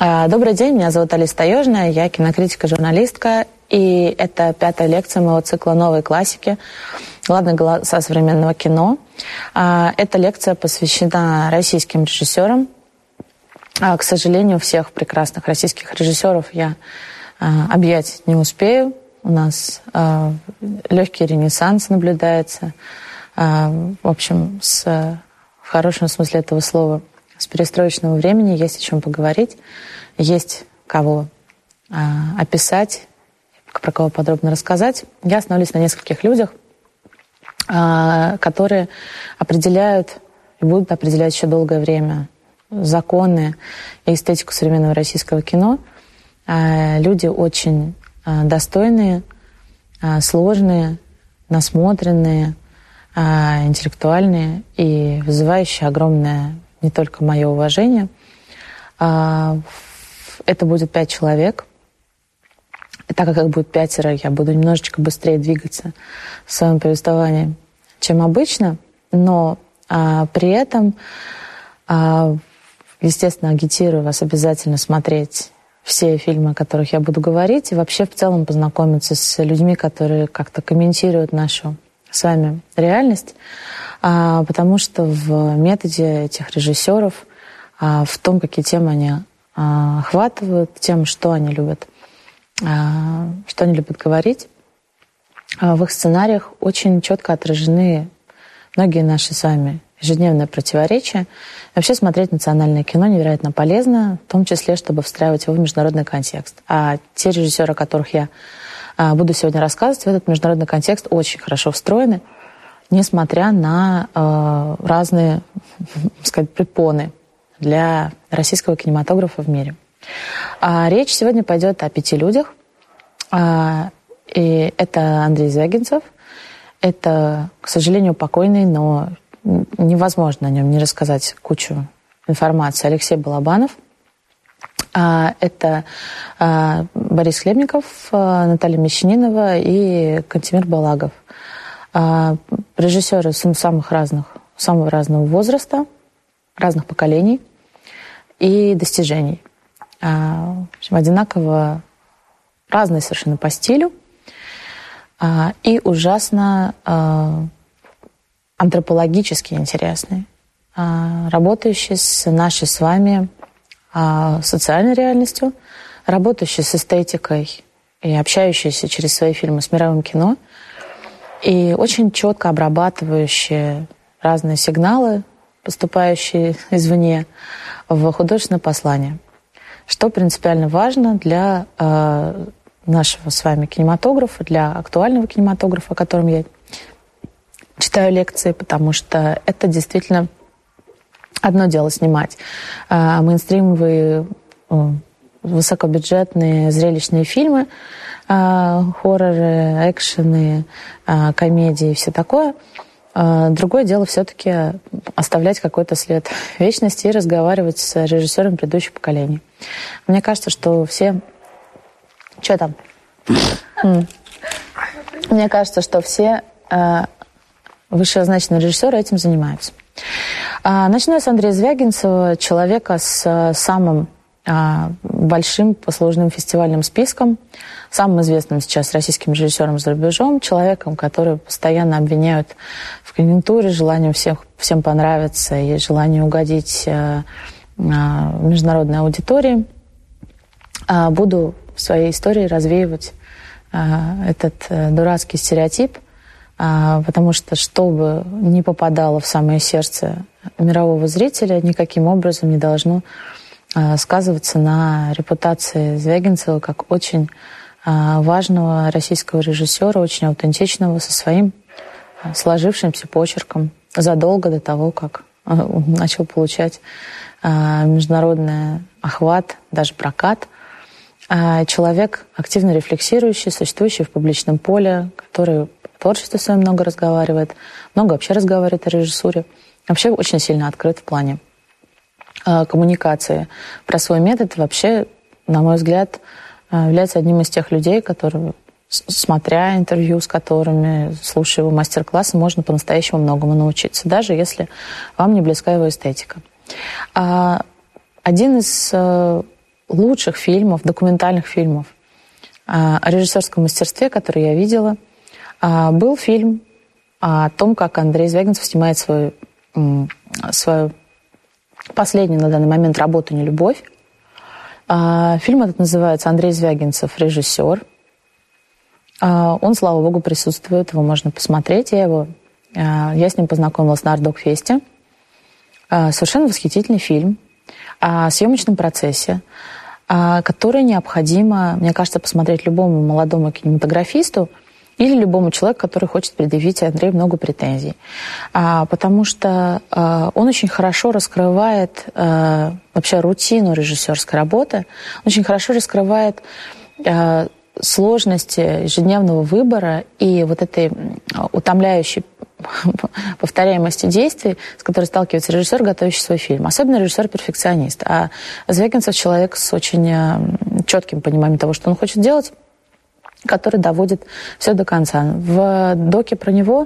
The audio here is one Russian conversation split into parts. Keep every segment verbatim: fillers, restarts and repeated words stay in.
Добрый день, меня зовут Алиса Таежная, я кинокритик и журналистка, и это пятая лекция моего цикла «Новой классики. Главные голоса современного кино». Эта лекция посвящена российским режиссерам. К сожалению, всех прекрасных российских режиссеров я объять не успею. У нас легкий ренессанс наблюдается. В общем, с, в хорошем смысле этого слова, с перестроечного времени есть о чем поговорить, есть кого а, описать, про кого подробно рассказать. Я остановлюсь на нескольких людях, а, которые определяют и будут определять еще долгое время законы и эстетику современного российского кино. А, люди очень а, достойные, а, сложные, насмотренные, а, интеллектуальные и вызывающие огромное не только мое уважение. Это будет пять человек. И так как их будет пятеро, я буду немножечко быстрее двигаться в своем повествовании, чем обычно. Но а, при этом, а, естественно, агитирую вас обязательно смотреть все фильмы, о которых я буду говорить, и вообще в целом познакомиться с людьми, которые как-то комментируют нашу с вами реальность, а, потому что в методе этих режиссеров, а, в том, какие темы они а, охватывают, тем, что они любят, а, что они любят говорить, а в их сценариях очень четко отражены многие наши с вами ежедневные противоречия. Вообще смотреть национальное кино невероятно полезно, в том числе, чтобы встраивать его в международный контекст. А те режиссеры, о которых я буду сегодня рассказывать, в этот международный контекст очень хорошо встроены, несмотря на э, разные, так сказать, препоны для российского кинематографа в мире. А речь сегодня пойдет о пяти людях. А, и это Андрей Звягинцев. Это, к сожалению, покойный, но невозможно о нем не рассказать кучу информации. Алексей Балабанов. Это Борис Хлебников, Наталья Мещанинова и Кантемир Балагов. Режиссеры самых разных, самого разного возраста, разных поколений и достижений. В общем, одинаково разные совершенно по стилю и ужасно антропологически интересные, работающие с нашей с вами социальной реальностью, работающие с эстетикой и общающиеся через свои фильмы с мировым кино, и очень четко обрабатывающие разные сигналы, поступающие извне, в художественное послание. Что принципиально важно для э, нашего с вами кинематографа, для актуального кинематографа, о котором я читаю лекции, потому что это действительно одно дело снимать э, мейнстримовые, э, высокобюджетные, зрелищные фильмы, э, хорроры, экшены, э, комедии и все такое. Э, другое дело все-таки оставлять какой-то след вечности и разговаривать с режиссером предыдущих поколений. Мне кажется, что все... Что там? Мне кажется, что все э, вышеозначенные режиссеры этим занимаются. Начну с Андрея Звягинцева, человека с самым большим послужным фестивальным списком, самым известным сейчас российским режиссером за рубежом, человеком, который постоянно обвиняют в конъюнктуре, желанием всем, всем понравиться и желание угодить международной аудитории. Буду в своей истории развеивать этот дурацкий стереотип, потому что, что бы ни попадало в самое сердце мирового зрителя, никаким образом не должно сказываться на репутации Звягинцева как очень важного российского режиссера, очень аутентичного, со своим сложившимся почерком задолго до того, как он начал получать международный охват, даже прокат. Человек, активно рефлексирующий, существующий в публичном поле, который о творчестве своем много разговаривает, много вообще разговаривает о режиссуре, вообще очень сильно открыт в плане коммуникации. Про свой метод вообще, на мой взгляд, является одним из тех людей, которые, смотря интервью с которыми, слушая его мастер-классы, можно по-настоящему многому научиться, даже если вам не близка его эстетика. Один из лучших фильмов, документальных фильмов о режиссерском мастерстве, который я видела, был фильм о том, как Андрей Звягинцев снимает свою, свою последнюю на данный момент работу «Нелюбовь». Фильм этот называется «Андрей Звягинцев. Режиссер». Он, слава богу, присутствует, его можно посмотреть. Я, его, я с ним познакомилась на Артдок-фесте. Совершенно восхитительный фильм о съемочном процессе, который необходимо, мне кажется, посмотреть любому молодому кинематографисту или любому человеку, который хочет предъявить Андрею много претензий. Потому что он очень хорошо раскрывает вообще рутину режиссерской работы, очень хорошо раскрывает сложности ежедневного выбора и вот этой утомляющей повторяемости действий, с которой сталкивается режиссер, готовящий свой фильм. Особенно режиссер-перфекционист. А Звягинцев человек с очень четким пониманием того, что он хочет делать, который доводит все до конца. В доке про него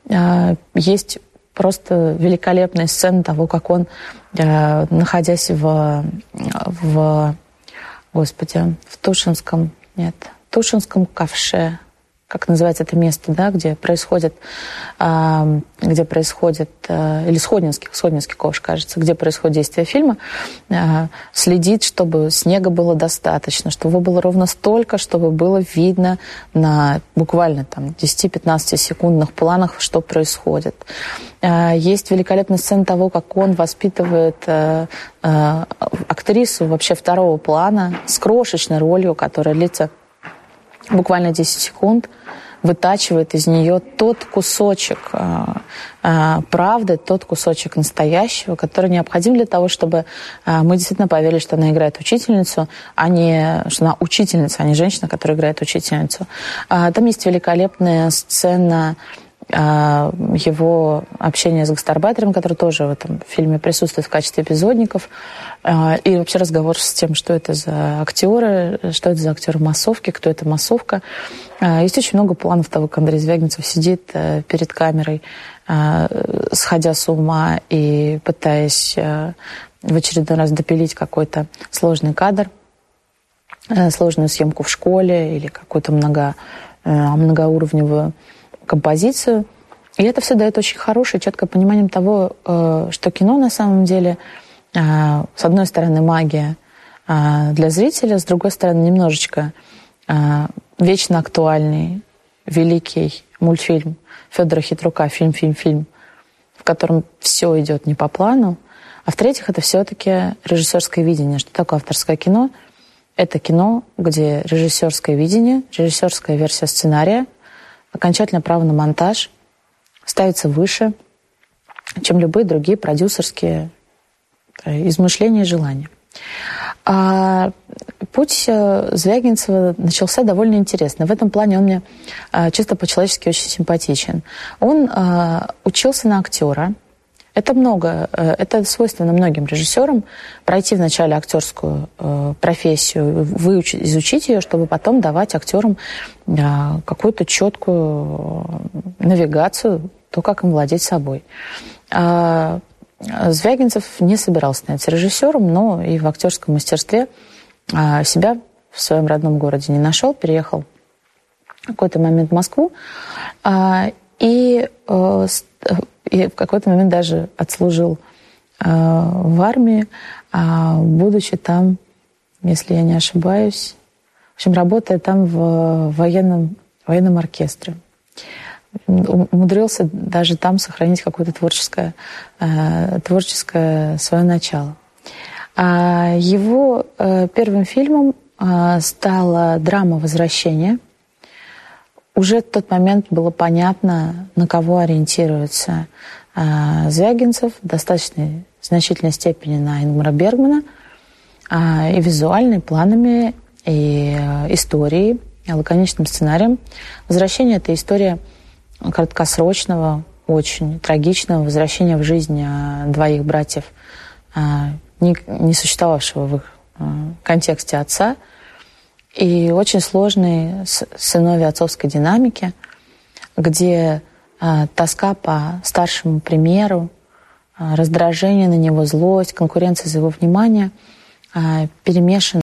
есть просто великолепная сцена того, как он, находясь в, в господи, в Тушинском, нет, Тушинском ковше, как называется это место, да, где происходит, э, где происходит, э, или Сходнинский, Сходнинский ковш, кажется, где происходит действие фильма, э, следит, чтобы снега было достаточно, чтобы его было ровно столько, чтобы было видно на буквально там десять-пятнадцать секундных планах, что происходит. Э, есть великолепная сцена того, как он воспитывает э, э, актрису вообще второго плана с крошечной ролью, которая длится буквально десять секунд, вытачивает из нее тот кусочек э, э, правды, тот кусочек настоящего, который необходим для того, чтобы э, мы действительно поверили, что она играет учительницу, а не что она учительница, а не женщина, которая играет учительницу. Э, там есть великолепная сцена э, его общения с гастарбайтером, который тоже в этом фильме присутствует в качестве эпизодников. И вообще разговор с тем, что это за актеры, что это за актеры массовки, кто это массовка. Есть очень много планов того, как Андрей Звягинцев сидит перед камерой, сходя с ума и пытаясь в очередной раз допилить какой-то сложный кадр, сложную съемку в школе или какую-то много, многоуровневую композицию. И это все дает очень хорошее, четкое понимание того, что кино на самом деле... С одной стороны, магия для зрителя, с другой стороны, немножечко вечно актуальный, великий мультфильм Федора Хитрука «Фильм, фильм, фильм», в котором все идет не по плану. А в-третьих, это все-таки режиссерское видение. Что такое авторское кино? Это кино, где режиссерское видение, режиссерская версия сценария, окончательное право на монтаж ставится выше, чем любые другие продюсерские измышления и желания. А путь Звягинцева начался довольно интересно. В этом плане он мне чисто по-человечески очень симпатичен. Он учился на актера. Это много, это свойственно многим режиссерам, пройти вначале актерскую профессию, выучить, изучить ее, чтобы потом давать актерам какую-то четкую навигацию, то, как им владеть собой. Звягинцев не собирался становиться режиссером, но и в актерском мастерстве себя в своем родном городе не нашел, переехал в какой-то момент в Москву и, и в какой-то момент даже отслужил в армии, будучи там, если я не ошибаюсь, в общем, работая там в военном, военном оркестре. Умудрился даже там сохранить какое-то творческое, э, творческое свое начало. А его э, первым фильмом э, стала драма «Возвращение». Уже в тот момент было понятно, на кого ориентируется э, Звягинцев в достаточно значительной степени на Ингмара Бергмана, э, и визуально, и планами, и э, историей, и лаконичным сценарием. «Возвращение» — это история краткосрочного, очень трагичного возвращения в жизнь двоих братьев, не, не существовавшего в их контексте отца, и очень сложной сыновьей отцовской динамики, где тоска по старшему примеру, раздражение на него, злость, конкуренция за его внимание перемешаны